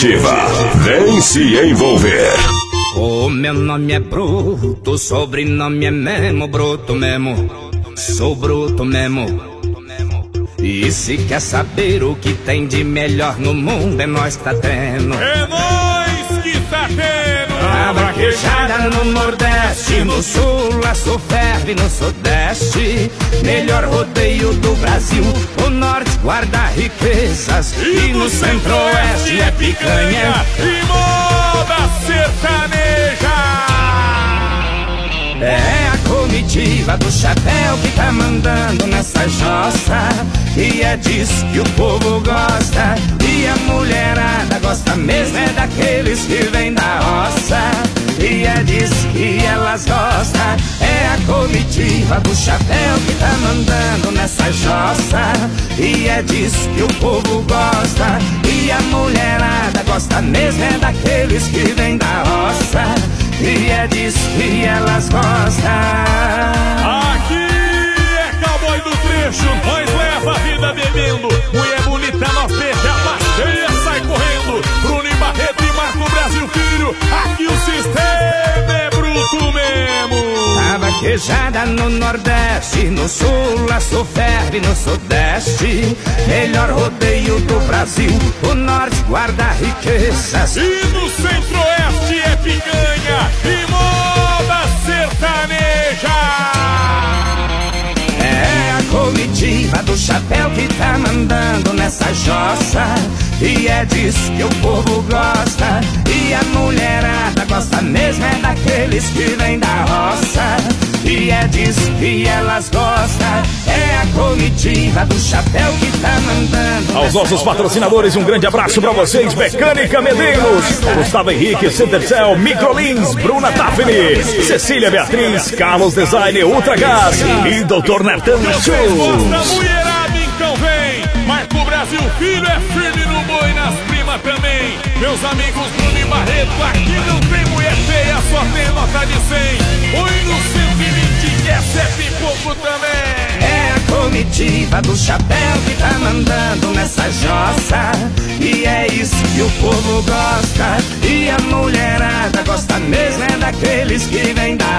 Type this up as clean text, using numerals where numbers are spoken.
Comitiva, vem se envolver. O meu nome é Bruto, sobrenome é Memo, Bruto mesmo. Sou bruto mesmo. E se quer saber o que tem de melhor no mundo, é nós que tá tendo. É nós que tá tendo. A vaquejada no Nordeste, no Sul, a Sul ferve no Sudeste. Melhor rodeio do Brasil, o Norte guarda riquezas e no Centro-Oeste é picanha e moda sertaneja. É a comitiva do chapéu que tá mandando nessa jossa, e é disso que o povo gosta. E a mulherada gosta mesmo é daqueles que vêm da roça, e é disso que elas gostam. É a comitiva do chapéu que tá mandando nessa jossa, e é disso que o povo gosta. E a mulherada gosta mesmo é daqueles que vêm da roça, e é disso que elas gostam. Aqui é cowboy do trecho, nós leva a vida bebendo. Mulher bonita, nós deixa a passeia, sai correndo. Bruno e Barreto e Marco Brasil Filho, aqui o sistema é bruto mesmo. A vaquejada no Nordeste, no Sul, a Sul ferve no Sudeste. Melhor rodeio do Brasil, o Norte guarda riquezas e no Centro-Oeste é picanha e moda sertaneja. É a comitiva do chapéu que tá mandando nessa jossa, e é disso que o povo gosta. E a mulherada gosta mesmo é daqueles que vêm da roça, e é disso que elas gostam. É a comitiva do chapéu que tá mandando. Aos nossos patrocinadores, um grande abraço pra vocês. Mecânica Medeiros, Gustavo Henrique, Centercell, Microlins, Bruna Tafni, Cecília Beatriz, Carlos Design, Ultra Gás e Dr. Natan Shows. Mulherada, então vem. Marco Brasil Filho é firme no boi, nas primas também. Meus amigos Bruno e Barreto, aqui não tem mulher feia, só tem nota de 100. Oi no 120, que é 7 e pouco também. É a comitiva do chapéu que tá mandando nessa jossa, e é isso que o povo gosta. E a mulherada gosta mesmo é daqueles que vêm da